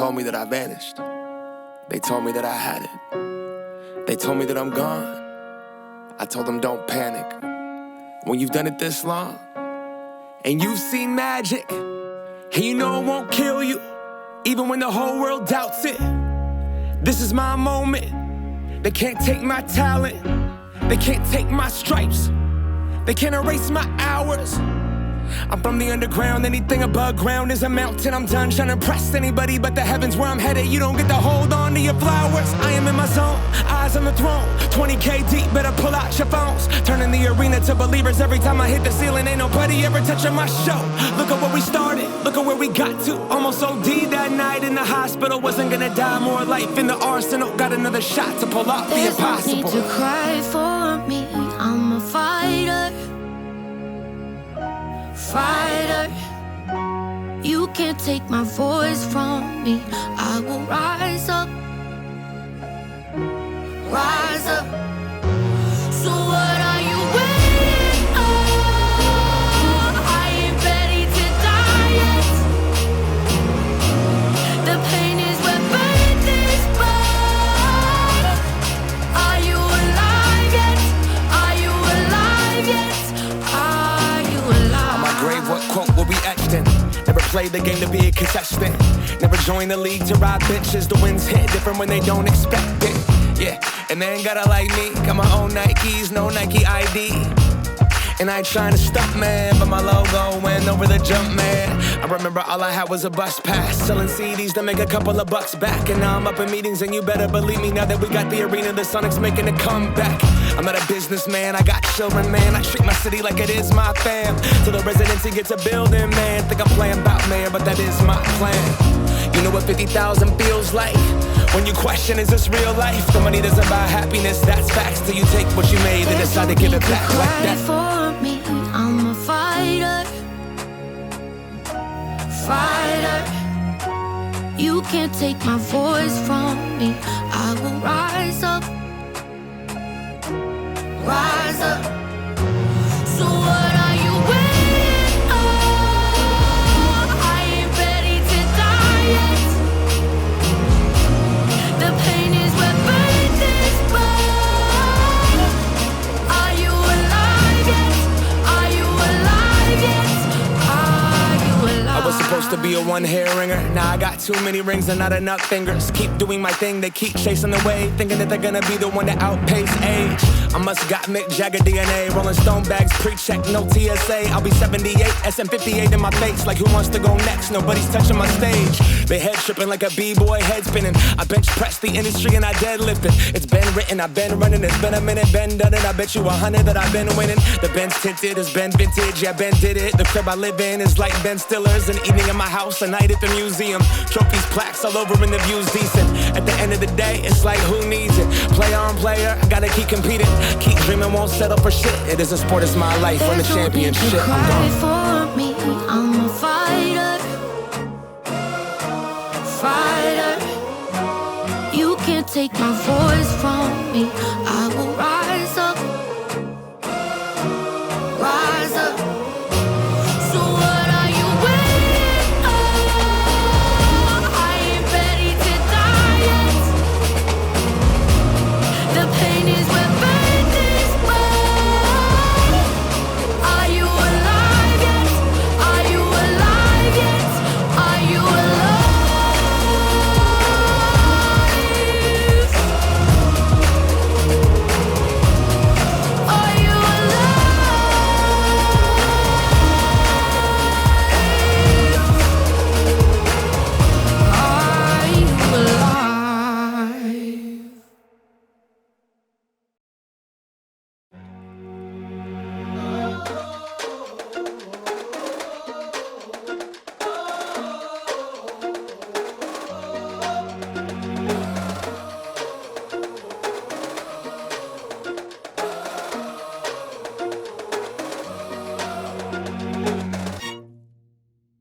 told me that I vanished. They told me that I had it. They told me that I'm gone. I told them don't panic. When you've done it this long, and you've seen magic, and you know it won't kill you, even when the whole world doubts it. This is my moment. They can't take my talent. They can't take my stripes. They can't erase my hours. I'm from the underground, anything above ground is a mountain. I'm done trying to impress anybody but the heavens where I'm headed. You don't get to hold on to your flowers. I am in my zone, eyes on the throne. 20K deep, better pull out your phones. Turning the arena to believers every time I hit the ceiling. Ain't nobody ever touching my show. Look at where we started, look at where we got to. Almost OD that night in the hospital. Wasn't gonna die, more life in the arsenal. Got another shot to pull off the impossible. There's no need to cry for me, I'm a fighter. Fighter, you can't take my voice from me. I will rise up, rise up. So what are you waiting on? I ain't ready to die yet. The pain is what made this blood. Are you alive yet? Are you alive yet? Grave, what quote will be etched in? Never played the game to be a contestant. Never joined the league to ride bitches. The winds hit different when they don't expect it. Yeah, and they ain't gotta like me. Got my own Nikes, no Nike ID. And I ain't trying to stunt, man, but my logo went over the jump, man. I remember all I had was a bus pass, selling CDs to make a couple of bucks back. And now I'm up in meetings, and you better believe me, now that we got the arena, the Sonics making a comeback. I'm not a businessman, I got children, man. I treat my city like it is my fam. Till the residency gets a building, man. Think I'm playing about mayor, but that is my plan. You know what 50,000 feels like? When you question, is this real life? The money doesn't buy happiness, that's facts. Till you take what you made and decide to give it back like that. For me, I'm a fighter. Fighter, you can't take my voice from me. I will rise up, rise up. So what are you waiting on? I ain't ready to die yet. The pain is what made this blood. Are you alive yet? Are you alive yet? Are you alive? I was supposed to be a one-hair ringer. Now I got too many rings and not enough fingers. Keep doing my thing, they keep chasing the wave, thinking that they're gonna be the one to outpace age. I must got Mick Jagger DNA. Rolling Stone bags, pre-check, no TSA. I'll be 78, SM58 in my face. Like who wants to go next? Nobody's touching my stage. They head tripping like a B-boy head spinning. I bench press the industry and I deadlift it. It's been written, I've been running. It's been a minute, been done it. I bet you 100 that I've been winning. The Ben's tinted, it's been vintage. Yeah, Ben did it. The crib I live in is like Ben Stiller's. An evening in my house, a night at the museum. Trophies, plaques all over and the view's decent. At the end of the day, it's like who needs it? Player on player, I gotta keep competing. Keep dreaming, won't settle for shit. It is a sport, it's my life. Win the championship. I'm gone. For me, I'm a fighter. Fighter, you can't take my voice from me.